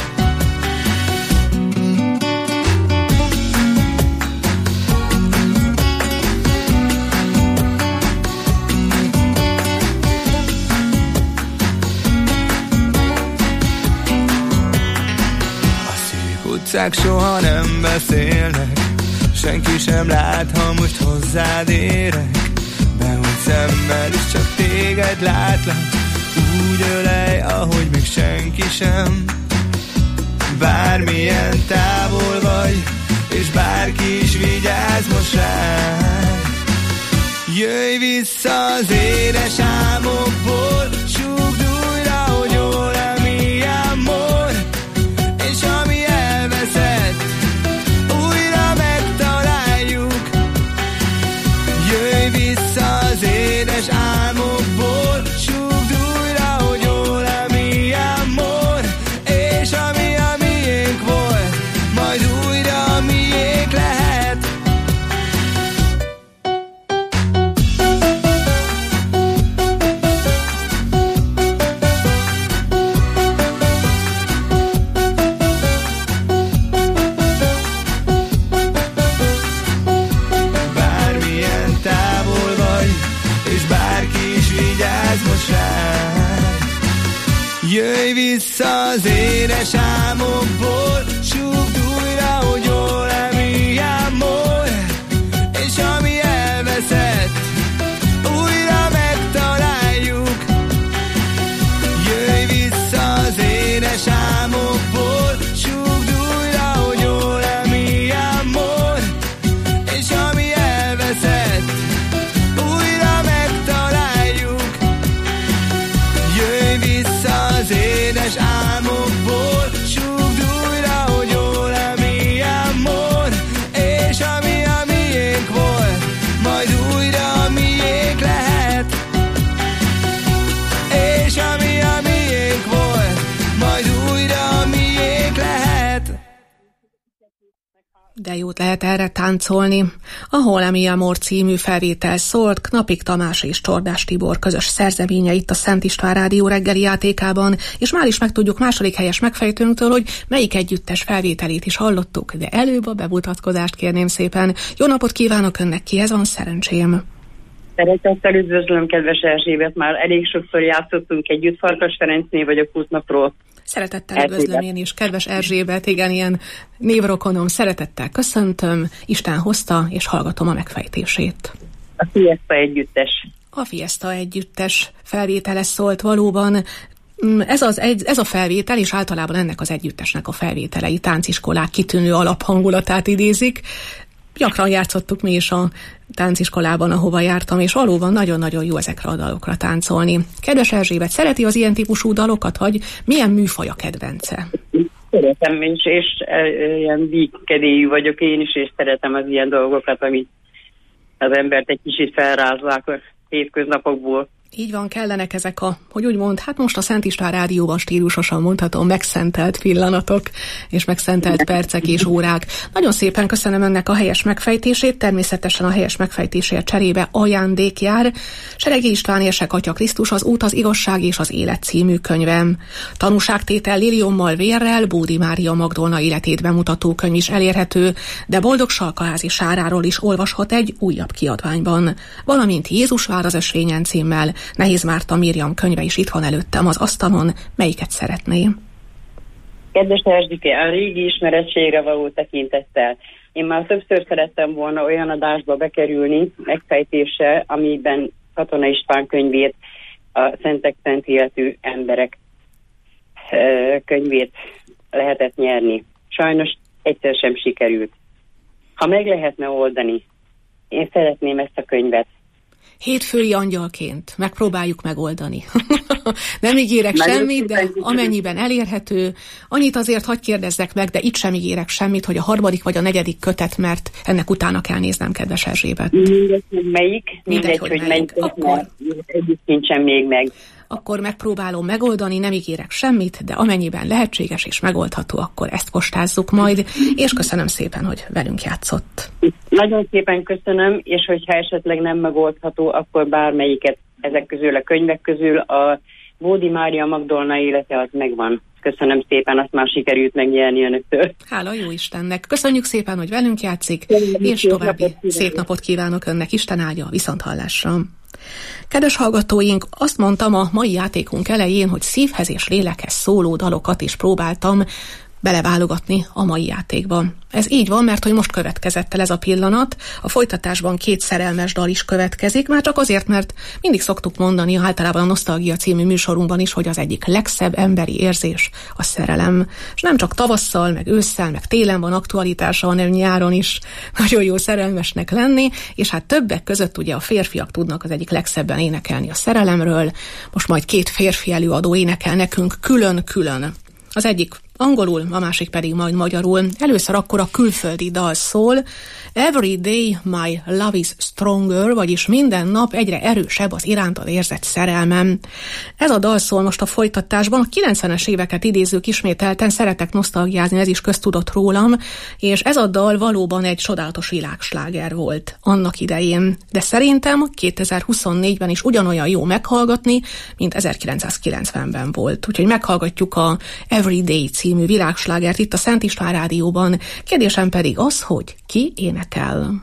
Utcák soha nem beszélnek, senki sem lát, ha most hozzád érek. Behogy szemmel, és csak téged látlak. Úgy ölej, ahogy még senki sem. Bármilyen távol vagy, és bárki is vigyázz most rád. Jöjj vissza az édes álmokból, súgd újra, hogy jól mi amor, és ami elveszett, újra megtaláljuk. Jöjj vissza az édes álmokból, súgd újra, hogy jól mi amor, és ami a miénk volt, majd újra a miénk lehet. Bármilyen távol vagy, és bárki is vigyázz most rád. Jöjj vissza az édes álmokból, súgd újra, hogy jól mi amor, és ami elveszett, újra megtaláljuk. Jöjj vissza az édes álmokból, súgd újra, hogy jól mi amor, és ami elveszett, újra megtaláljuk. Jöjj vissza az édes álmokból, súgd újra, hogy jól mi amor, és ami a miénk volt, majd újra a miénk lehet. És ami a miénk volt, majd újra a miénk lehet. De jót lehet erre táncolni. A Hol mi amor című felvétel szólt Knapik Tamás és Csordás Tibor közös szerzeménye itt a Szent István Rádió reggeli játékában, és már is megtudjuk második helyes megfejtőnktől, hogy melyik együttes felvételét is hallottuk, de előbb a bemutatkozást kérném szépen. Jó napot kívánok önnek, kihez van szerencsém? Szeretettel üdvözlöm, kedves Erzsébet, már elég sokszor játszottunk együtt, Farkas Ferencné vagyok Kútnapról. Szeretettel üdvözlöm én is, kedves Erzsébet, igen, ilyen névrokonom, szeretettel köszöntöm, Isten hozta, és hallgatom a megfejtését. A Fiesta együttes. A Fiesta együttes felvétele szólt valóban. Ez, az egy, ez a felvétel, és általában ennek az együttesnek a felvételei tánciskolák kitűnő alaphangulatát idézik. Gyakran játszottuk mi is a tánciskolában, ahova jártam, és valóban nagyon-nagyon jó ezekre a dalokra táncolni. Kedves Erzsébet, szereti az ilyen típusú dalokat, vagy milyen műfaj a kedvence? Szeretem is, és ilyen vígkedélyű vagyok én is, és szeretem az ilyen dolgokat, amit az embert egy kicsit felrázzák a hétköznapokból. Így van, kellenek ezek a, hogy úgy mond, hát most a Szent István Rádióban stílusosan mondhatom, megszentelt pillanatok, és megszentelt percek és órák. Nagyon szépen köszönöm önnek a helyes megfejtését, természetesen a helyes megfejtésért cserébe ajándék jár. Seregi István érsek Atya Krisztus, az Út, az Igazság és az Élet című könyvem. Tanúságtétel liliommal vérrel, Bódi Mária Magdolna életét bemutató könyv is elérhető, de Boldog Salkaházi Sáráról is olvashat egy újabb kiadványban. Valamint Jézus vár az ösvényen címmel, Nehéz Márta Miriam könyve is itt van előttem az asztalon. Melyiket szeretném? Kedves Erzsike, a régi ismerettségre való tekintettel. Én már többször szerettem volna olyan adásba bekerülni, megfejtéssel, amiben Katona István könyvét, a Szentek Szent Életű Emberek könyvét lehetett nyerni. Sajnos egyszer sem sikerült. Ha meg lehetne oldani, én szeretném ezt a könyvet. Hétfői angyalként megpróbáljuk megoldani. Nem ígérek semmit, de amennyiben elérhető, annyit azért hadd kérdezzek meg, de itt sem ígérek semmit, hogy a harmadik vagy a negyedik kötet, mert ennek utána kell néznem, kedves Erzsébet. Mindegy, hogy melyik, mindegy, hogy melyik, akkor együtt nincsen még meg. Akkor megpróbálom megoldani, nem ígérek semmit, de amennyiben lehetséges és megoldható, akkor ezt postázzuk majd, és köszönöm szépen, hogy velünk játszott. Nagyon szépen köszönöm, és hogyha esetleg nem megoldható, akkor bármelyiket ezek közül, a könyvek közül a Bódi Mária Magdolna élete az megvan. Köszönöm szépen, azt már sikerült megnyerni önöktől. Hála jó Istennek. Köszönjük szépen, hogy velünk játszik, és további szép napot kívánok önnek. Isten áldja, viszonthallásra. Kedves hallgatóink, azt mondtam a mai játékunk elején, hogy szívhez és lélekhez szóló dalokat is próbáltam beleválogatni a mai játékba. Ez így van, mert hogy most következett el ez a pillanat, a folytatásban két szerelmes dal is következik, már csak azért, mert mindig szoktuk mondani általában a Nosztalgia című műsorunkban is, hogy az egyik legszebb emberi érzés a szerelem. És nem csak tavasszal, meg ősszel, meg télen van aktualitása, hanem nyáron is nagyon jó szerelmesnek lenni, és hát többek között ugye a férfiak tudnak az egyik legszebben énekelni a szerelemről. Most majd két férfi előadó énekel nekünk külön-külön. Az egyik angolul, a másik pedig majd magyarul. Először akkor a külföldi dal szól. Every day my love is stronger, vagyis minden nap egyre erősebb az irántad érzett szerelmem. Ez a dal szól most a folytatásban. A kilencvenes éveket idézzük ismételten, szeretek nosztalgiázni, ez is köztudott rólam, és ez a dal valóban egy csodálatos világsláger volt annak idején. De szerintem kétezer-huszonnégyben is ugyanolyan jó meghallgatni, mint ezerkilencszázkilencvenben volt. Úgyhogy meghallgatjuk a Every Day című világslágert itt a Szent István Rádióban. Kérdésem pedig az, hogy ki énekel.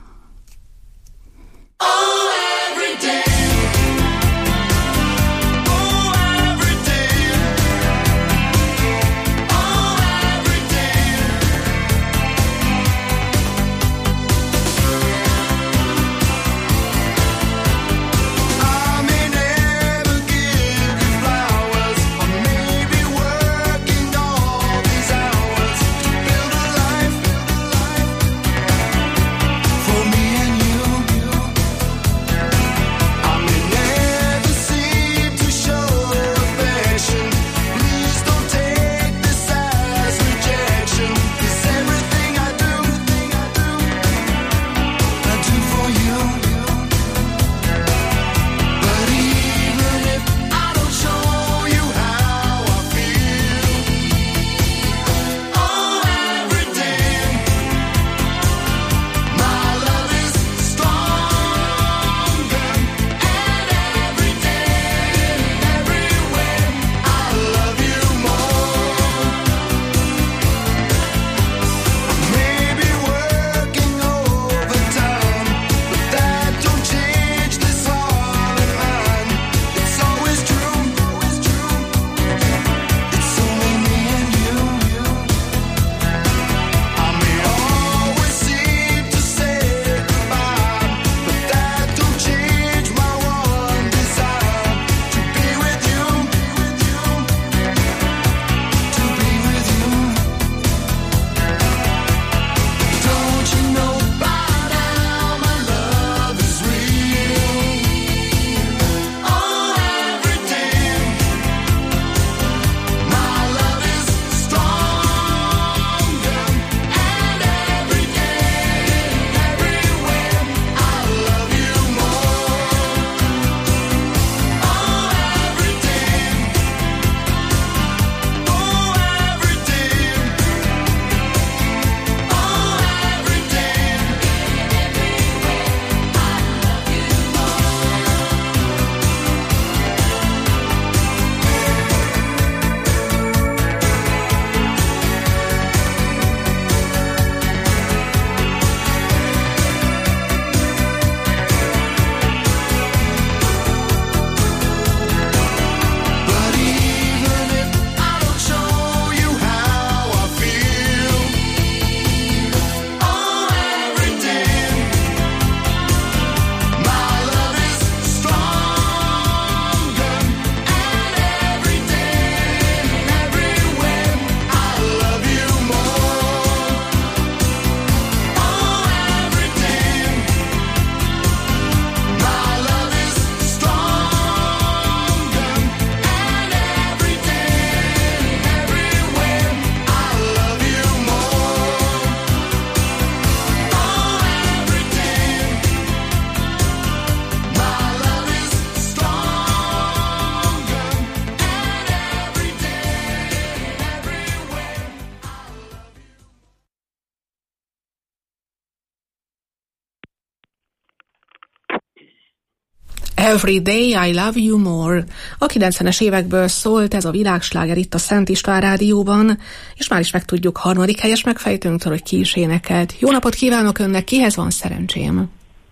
Every Day I Love You More. A kilencvenes évekből szólt ez a világsláger itt a Szent István Rádióban, és már is megtudjuk harmadik helyes megfejtőnktől, hogy ki is énekelt. Jó napot kívánok önnek, kihez van szerencsém?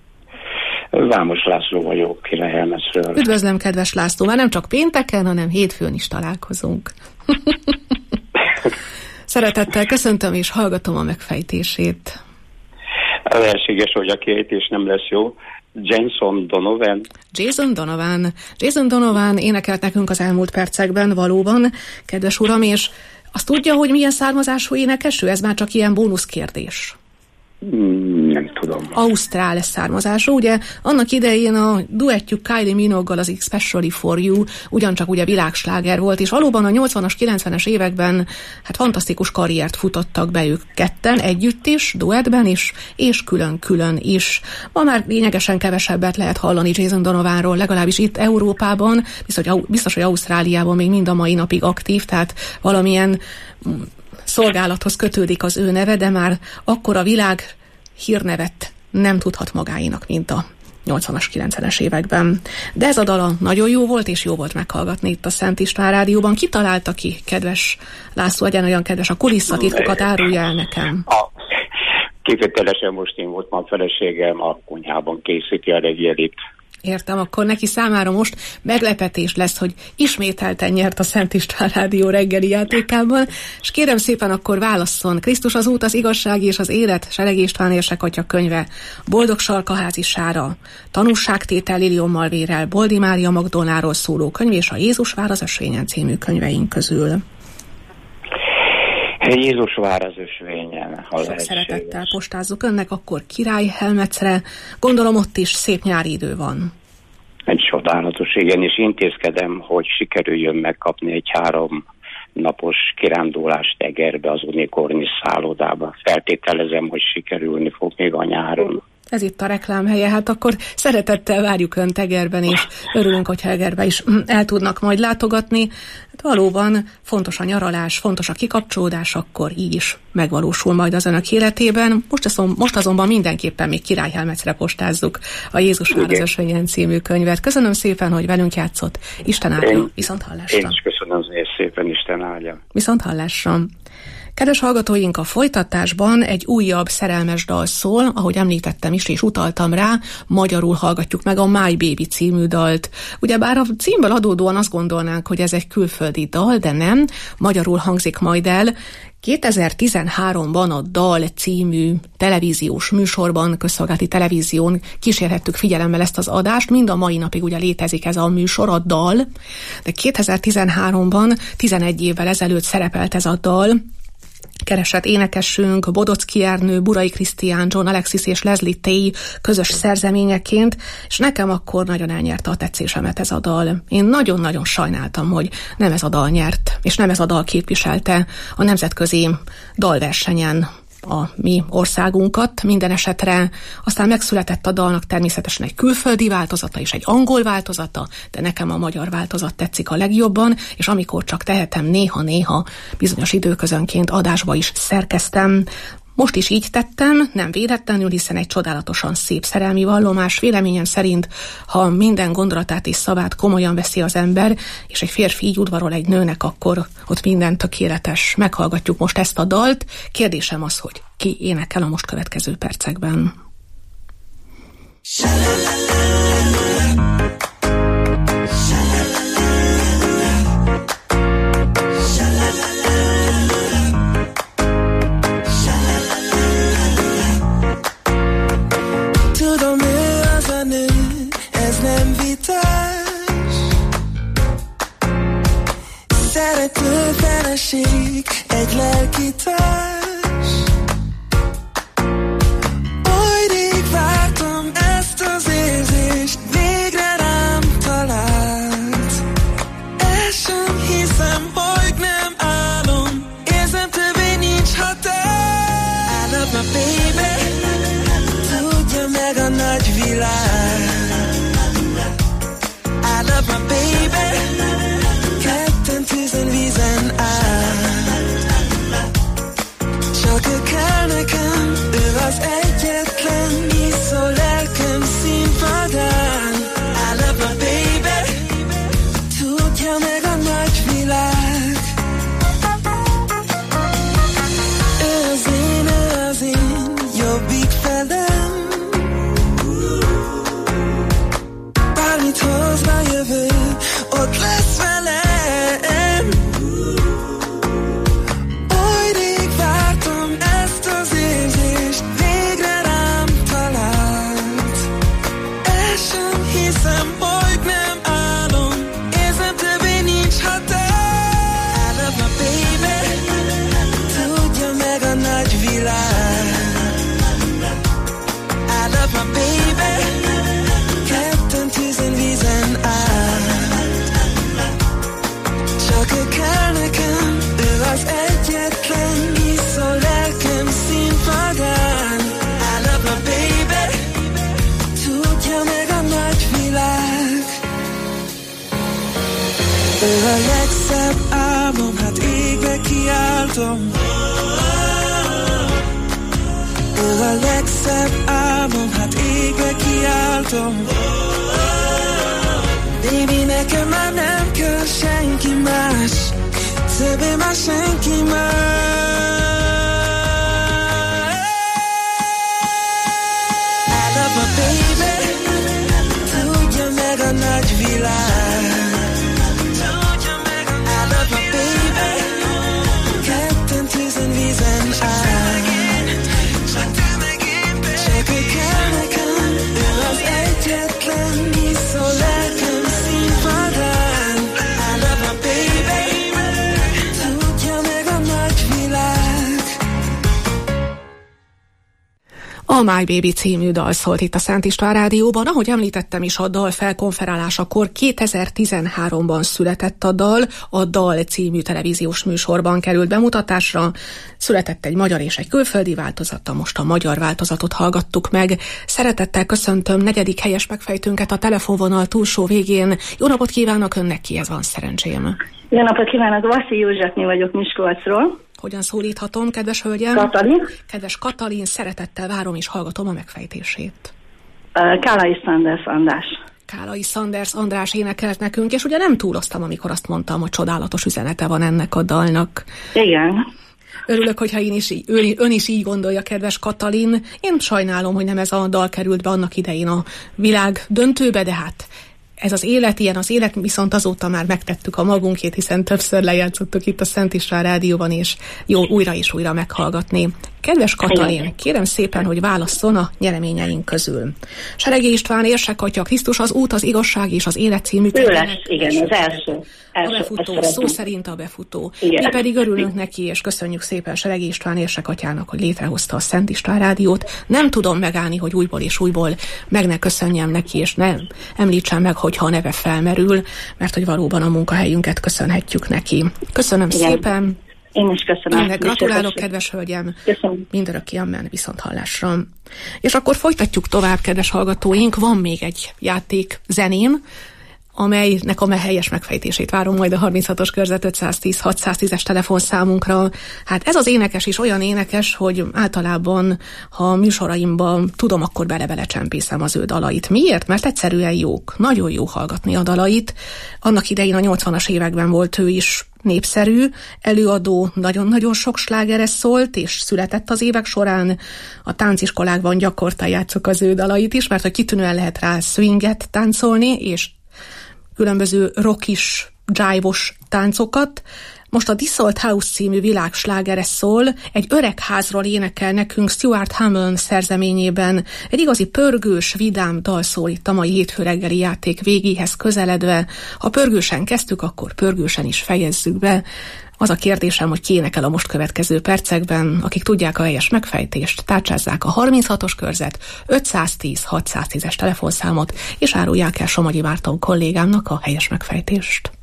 Vámos László vagyok, Királyhelmezről. Üdvözlöm, kedves László, már nem csak pénteken, hanem hétfőn is találkozunk. Szeretettel köszöntöm és hallgatom a megfejtését. Ellenséges, hogy a kiejtés nem lesz jó. Jason Donovan. Jason Donovan. Jason Donovan énekelt nekünk az elmúlt percekben valóban, kedves uram, és azt tudja, hogy milyen származású énekeső? Ez már csak ilyen bónuszkérdés. Nem tudom. Ausztrál származású, ugye annak idején a duettjük Kylie Minogue-gal az Especially for You ugyancsak ugye világsláger volt, és valóban a nyolcvanas, kilencvenes években hát fantasztikus karriert futottak be ők ketten, együtt is, duettben is, és külön-külön is. Ma már lényegesen kevesebbet lehet hallani Jason Donovanról, legalábbis itt Európában, biztos, biztos hogy Ausztráliában még mind a mai napig aktív, tehát valamilyen szolgálathoz kötődik az ő neve, de már akkor a világ hírnevet nem tudhat magáénak, mint a nyolcvanas, kilencvenes években. De ez a dala nagyon jó volt, és jó volt meghallgatni itt a Szent István Rádióban. Ki találta ki, kedves László, legyen olyan kedves, a kulisszatitkokat árulja el nekem. A, kivételesen most én voltam, a feleségem a konyhában készíti a reggelit. Értem, akkor neki számára most meglepetés lesz, hogy ismételten nyert a Szent István Rádió reggeli játékában, és kérem szépen akkor válasszon. Krisztus az út, az igazság és az élet, Seregi István érsek atya könyve, Boldog Sarkaházi Sára, Tanúságtétel Lilion Malvérrel, Boldi Mária Magdolnáról szóló könyv és a Jézus vár az ösvényen című könyveink közül. Jézus vár az ösvényen. Sok szeretettel postázzuk önnek, akkor Király Helmecre. Gondolom ott is szép nyári idő van. Egy csodálatos, igen, és intézkedem, hogy sikerüljön megkapni egy három napos kirándulást Egerbe, az Unikornis szállodába. Feltételezem, hogy sikerülni fog még a nyáron. Ez itt a reklámhelye, hát akkor szeretettel várjuk Önt Egerben, és örülünk, hogyha Egerbe is el tudnak majd látogatni. Hát valóban fontos a nyaralás, fontos a kikapcsolódás, akkor így is megvalósul majd az Önök életében. Most, azon, most azonban mindenképpen még Király Helmecre postázzuk a Jézus vár az ösvényen című könyvet. Köszönöm szépen, hogy velünk játszott. Isten áldja. Viszont hallásra. Én is köszönöm szépen, Isten áldja. Viszont hallásra. Kedves hallgatóink, a folytatásban egy újabb szerelmes dal szól, ahogy említettem is, és utaltam rá, magyarul hallgatjuk meg a My Baby című dalt. Ugyebár a címből adódóan azt gondolnánk, hogy ez egy külföldi dal, de nem, magyarul hangzik majd el. kétezer-tizenháromban a Dal című televíziós műsorban, közszolgálati televízión kísérhettük figyelemmel ezt az adást, mind a mai napig ugye létezik ez a műsor, a Dal, de kétezer-tizenháromban, tizenegy évvel ezelőtt szerepelt ez a dal. Keresett énekesünk, Bodocki Ernő, Burai Krisztián, John Alexis és Leslie Tay közös szerzeményeként, és nekem akkor nagyon elnyerte a tetszésemet ez a dal. Én nagyon-nagyon sajnáltam, hogy nem ez a dal nyert, és nem ez a dal képviselte a nemzetközi dalversenyen a mi országunkat. Minden esetre aztán megszületett a dalnak természetesen egy külföldi változata és egy angol változata, de nekem a magyar változat tetszik a legjobban, és amikor csak tehetem, néha-néha bizonyos időközönként adásba is szerkeztem. Most is így tettem, nem véletlenül, hiszen egy csodálatosan szép szerelmi vallomás. Véleményem szerint, ha minden gondolatát és szavát komolyan veszi az ember, és egy férfi így udvarol egy nőnek, akkor ott minden tökéletes. Meghallgatjuk most ezt a dalt. Kérdésem az, hogy ki énekel a most következő percekben. Szerető feleség, egy lelki társ. Oly rég vártam ezt az érzést, végre rám talált. El sem hiszem, hogy nem álom, érzem többé nincs határ. I love my baby, tudja meg a nagy világ. I love my baby, ketten tűzen vízen át. Ő a legszebb álmom, hát égbe kiáltom. Ő a legszebb álmom, hát égbe kiáltom. Baby, nekem már nem kell senki más, többé már senki más. I love my baby, tudja meg a nagy világ. I love my baby, ketten tűzön vízen áll. Csak ő kell nekem, ő az egyetlen, hisz a lelkem színpadán. I love my baby, tudja meg a nagy világ. A My Baby című dal szólt itt a Szent István Rádióban. Ahogy említettem is, a dal felkonferálásakor kétezer-tizenháromban született a dal, a Dal című televíziós műsorban került bemutatásra. Született egy magyar és egy külföldi változata, most a magyar változatot hallgattuk meg. Szeretettel köszöntöm negyedik helyes megfejtőnket a telefonvonal túlsó végén. Jó napot kívánok önnek, kihez van szerencsém? Jó napot kívánok, Vaszi Józsefné vagyok Miskolcról. Hogyan szólíthatom, kedves hölgyem? Katalin. Kedves Katalin, szeretettel várom és hallgatom a megfejtését. Uh, Kálai Sanders András. Kálai Sanders András énekelt nekünk, és ugye nem túloztam, amikor azt mondtam, hogy csodálatos üzenete van ennek a dalnak. Igen. Örülök, hogyha én is, ön, ön is így gondolja, kedves Katalin. Én sajnálom, hogy nem ez a dal került be annak idején a világ döntőbe, de hát ez az élet, ilyen az élet, viszont azóta már megtettük a magunkét, hiszen többször lejátszottuk itt a Szent István Rádióban, és jó újra és újra meghallgatni. Kedves Katalin, kérem szépen, hogy válasszon a nyereményeink közül. Seregi István, Érsek Atya, Krisztus az út, az igazság és az élet című könyvének. Igen, az első. A befutó, szó szerint a befutó. Igen. Mi pedig örülünk neki, és köszönjük szépen Seregi István Érsek Atyának, hogy létrehozta a Szent István Rádiót. Nem tudom megállni, hogy újból és újból meg ne köszönjem neki, és nem említsem meg, hogyha a neve felmerül, mert hogy valóban a munkahelyünket köszönhetjük neki. Köszönöm Igen. szépen. Én is köszönöm. Önnek gratulálok, kedves hölgyem. Köszönöm. Mindörökké amen, viszont hallásra. És akkor folytatjuk tovább, kedves hallgatóink. Van még egy játék zenén, amelynek a helyes megfejtését várom majd a harminchatos körzet ötszáztíz hatszáztízes telefonszámunkra. Hát ez az énekes is olyan énekes, hogy általában, ha műsoraimban tudom, akkor bele-bele csempészem az ő dalait. Miért? Mert egyszerűen jók. Nagyon jó hallgatni a dalait. Annak idején a nyolcvanas években volt ő is népszerű, előadó, nagyon-nagyon sok slágere szólt, és született az évek során. A tánciskolákban gyakorta játszok az ő dalait is, mert hogy kitűnően lehet rá swinget táncolni, és különböző rockis, jive-os táncokat. Most a Dissoled House című világslágere szól, egy öreg házról énekel nekünk Stuart Hammond szerzeményében. Egy igazi pörgős, vidám dal szól itt a mai hétfő reggeli játék végéhez közeledve. Ha pörgősen kezdtük, akkor pörgősen is fejezzük be. Az a kérdésem, hogy ki énekel a most következő percekben, akik tudják a helyes megfejtést, tárcsázzák a harminchatos körzet ötszáztíz hatszáztízes telefonszámot, és árulják el Somogyi Márton kollégámnak a helyes megfejtést.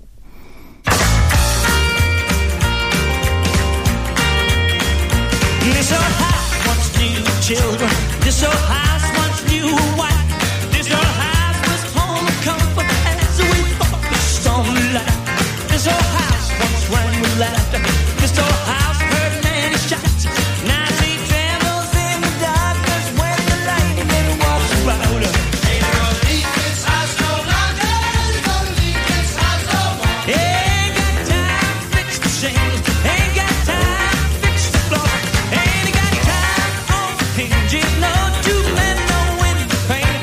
This old house wants new children. This old house wants new wife. This old house was home of comfort as we fought the storm light. This old house once rang with laughter. This old house heard many shots. Now she trembles in the darkness when the lightning walks around her. Ain't gonna leave this house no longer. Ain't gonna leave this house no more. Ain't got time to fix the shingles. Ain't got time to fix the floor. Ain't got time on the hinges. No two men, no window pane.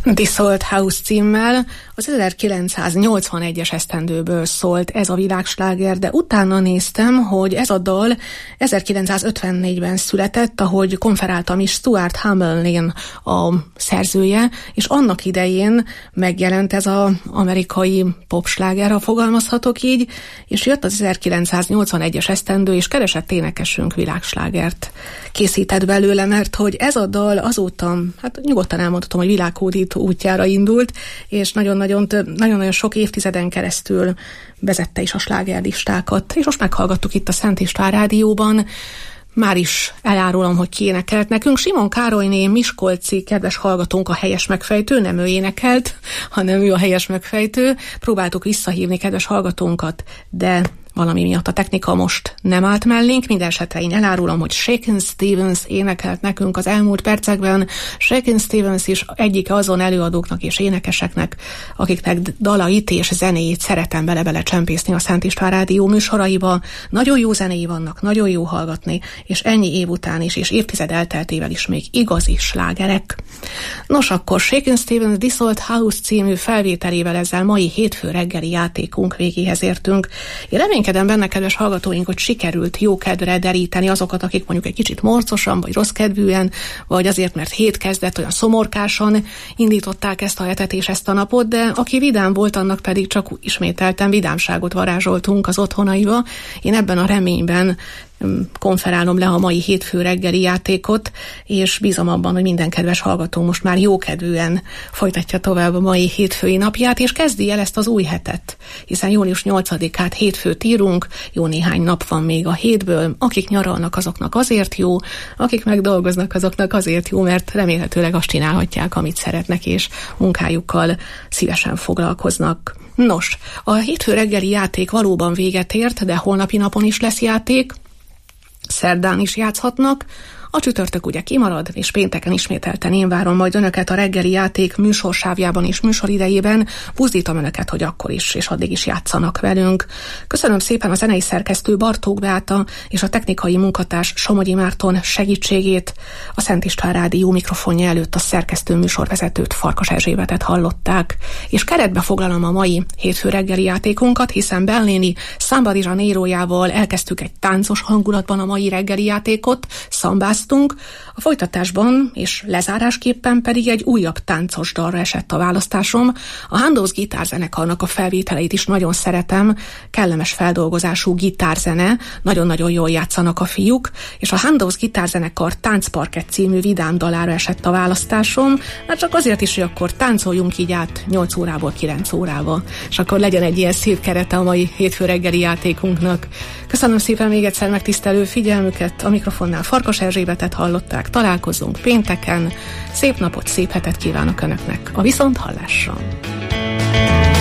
Dissolved House címmel. Az ezerkilencszáznyolcvanegyes esztendőből szólt ez a világsláger, de utána néztem, hogy ez a dal ezerkilencszázötvennégyben született, ahogy konferáltam is, Stuart Hamelin a szerzője, és annak idején megjelent ez az amerikai popsláger, ha fogalmazhatok így, és jött az ezerkilencszáznyolcvanegyes esztendő, és keresett énekesünk világslágert készített belőle, mert hogy ez a dal azóta, hát nyugodtan elmondhatom, hogy világhódító útjára indult, és nagyon-nagyon, több, nagyon-nagyon sok évtizeden keresztül vezette is a slágerlistákat. És most meghallgattuk itt a Szent István Rádióban. Már is elárulom, hogy ki énekelt nekünk. Simon Károlyné, miskolci kedves hallgatónk a helyes megfejtő, nem ő énekelt, hanem ő a helyes megfejtő. Próbáltuk visszahívni kedves hallgatónkat, de valami miatt a technika most nem állt mellénk. Minden esetre én elárulom, hogy Shakin' Stevens énekelt nekünk az elmúlt percekben. Shakin' Stevens is egyike azon előadóknak és énekeseknek, akiknek dalait és zenéjét szeretem bele-bele csempészni a Szent István Rádió műsoraiba. Nagyon jó zenéi vannak, nagyon jó hallgatni, és ennyi év után is, és évtized elteltével is még igazi slágerek. Nos, akkor Shakin' Stevens Dissolved House című felvételével ezzel mai hétfő reggeli játékunk végéhez értünk. Én reménykedem benne, kedves hallgatóink, hogy sikerült jó kedvre deríteni azokat, akik mondjuk egy kicsit morcosan, vagy rossz kedvűen, vagy azért, mert hét kezdett, olyan szomorkásan indították ezt a hetet és ezt a napot, de aki vidám volt, annak pedig csak ismételten vidámságot varázsoltunk az otthonaiba. Én ebben a reményben konferálom le a mai hétfő reggeli játékot, és bízom abban, hogy minden kedves hallgató most már jókedvűen folytatja tovább a mai hétfői napját, és kezdi el ezt az új hetet, hiszen június nyolcadikát hétfőt írunk, jó néhány nap van még a hétből, akik nyaralnak, azoknak azért jó, akik megdolgoznak, azoknak azért jó, mert remélhetőleg azt csinálhatják, amit szeretnek, és munkájukkal szívesen foglalkoznak. Nos, a hétfő reggeli játék valóban véget ért, de holnapi napon is lesz játék, szerdán is játszhatnak, a csütörtök ugye kimarad, és pénteken ismételten én várom majd önöket a reggeli játék műsorsávjában és műsoridejében. Buzdítom önöket, hogy akkor is, és addig is játszanak velünk. Köszönöm szépen a zenei szerkesztő Bartók Beáta és a technikai munkatárs Somogyi Márton segítségét. A Szent István Rádió mikrofonja előtt a szerkesztő műsorvezetőt, Farkas Erzsébetet hallották. És keretbe foglalom a mai hétfő reggeli játékunkat, hiszen Bellini Somebody Janeirójával elkezdtük egy táncos hangulatban a mai reggeli játékot, szambász. A folytatásban és lezárásképpen pedig egy újabb táncos dalra esett a választásom. A Handos gitárzenekarnak a felvételeit is nagyon szeretem, kellemes feldolgozású gitárzene, nagyon-nagyon jól játszanak a fiúk, és a Handos gitárzenekar Táncparkett című vidám dalára esett a választásom, hát csak azért is, hogy akkor táncoljunk így át nyolc órából kilenc órába, és akkor legyen egy ilyen szép kerete a mai hétfő reggeli játékunknak. Köszönöm szépen még egyszer megtisztelő figyelmüket, a mikrofonnál Farkas Erzsébetet hallották, találkozunk pénteken, szép napot, szép hetet kívánok önöknek, a viszonthallásra!